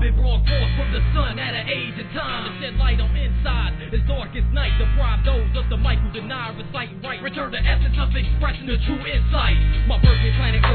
I've been brought forth from the sun at an age of time to shed light on inside. As dark as night, deprive those of the mic who deny, recite right. Return the essence of expressing the true insight. My birthday planet